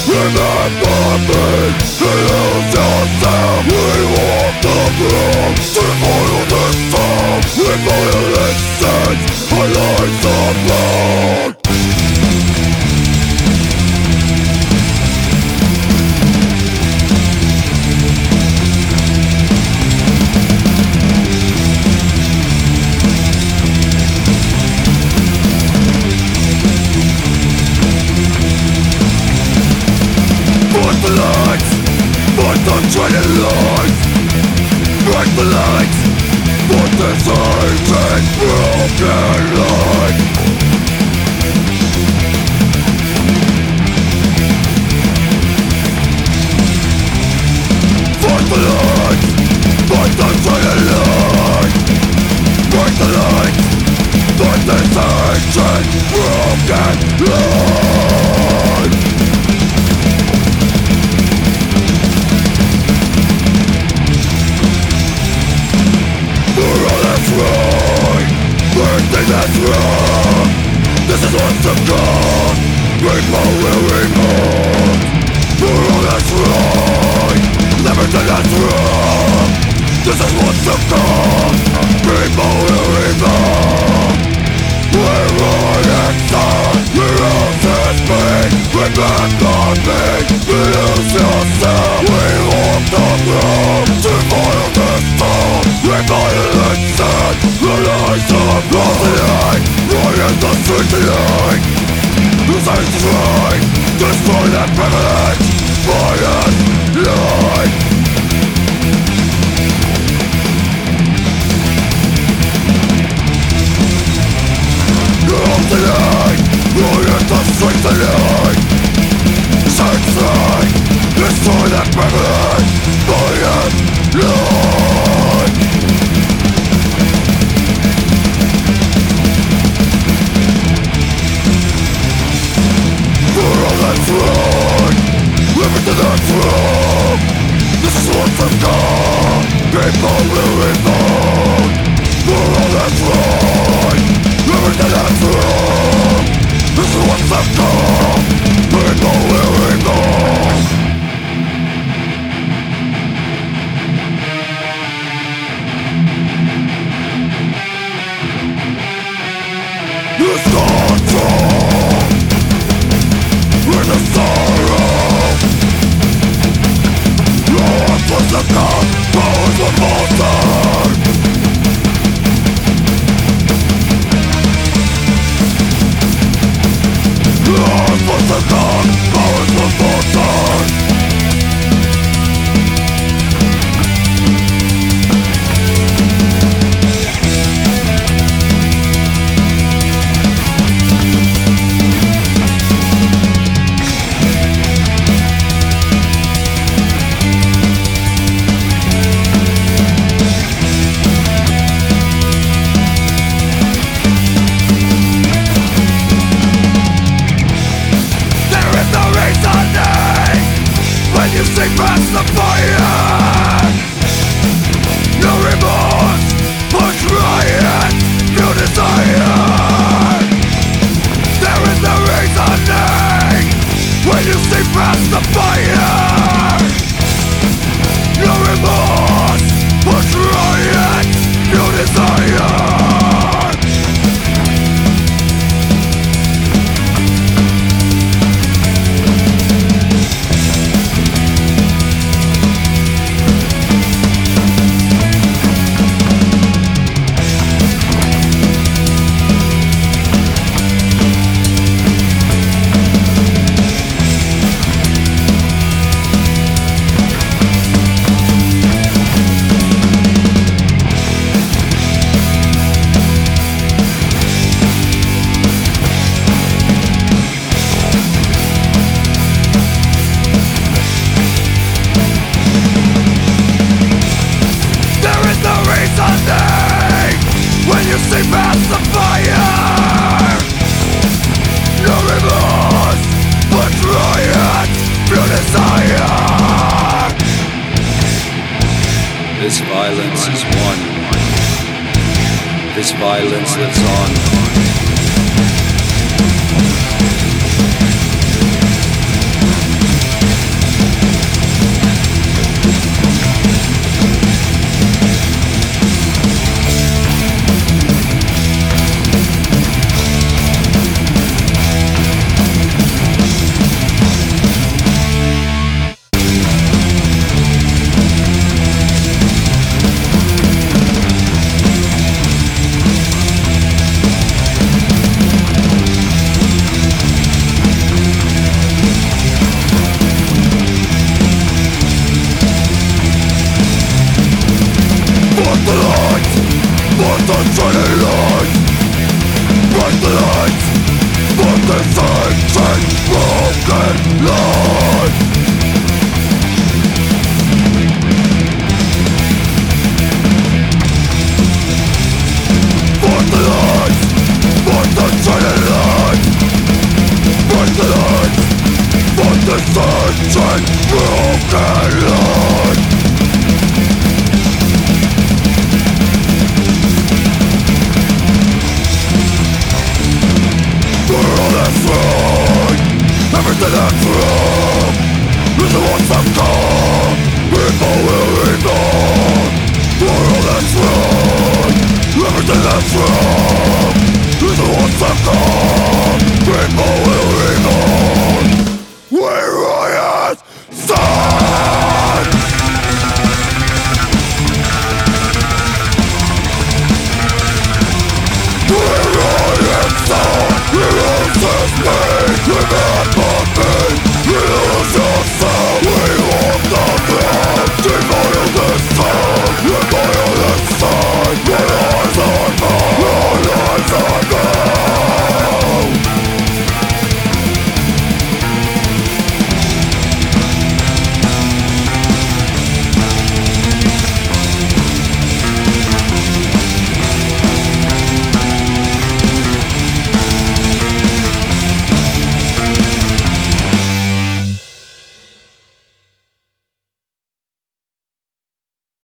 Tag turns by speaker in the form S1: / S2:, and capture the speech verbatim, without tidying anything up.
S1: Remember me, lose yourself. We walk the ground to follow the sound. We violate sins, our lives are blood. Twenty lights, break the lights, for this ancient broken light. Fight the lights, fight the twenty lights, break the lights, for this ancient broken light. Everything that's wrong, this is what's to come. People will remote. For all that's right, everything that's wrong, this is what's to come. People will remote. We're right inside, we're all this pain. Remember me, lose yourself. We walk the road to follow the soul. We violate sin, the lies of God. Tonight, riot the street tonight. The science is right, destroy that privilege. Riot, lie. Tonight, riot the street tonight. Science is right, destroy that privilege. Riot, lie. That's wrong, everything that's wrong. This is what's to come. People will revolt. For all that's wrong, everything that's wrong. This is what's to come. People will revolt. This control with the sorrow. Lord was the God, powers were faltered. Lord was the God, powers were faltered. You see past the fire. No remorse, push riot, no desire. There is no reasoning when you see past the fire. No remorse, push riot, no desire.
S2: This violence is one. This violence lives on.
S1: This ancient broken line. Fight the lies, fight the traded lies. Fight the lies, fight this ancient broken line. For all that's right, everything that's wrong is the ones that come. People will ignore. For all that's right, everything that's wrong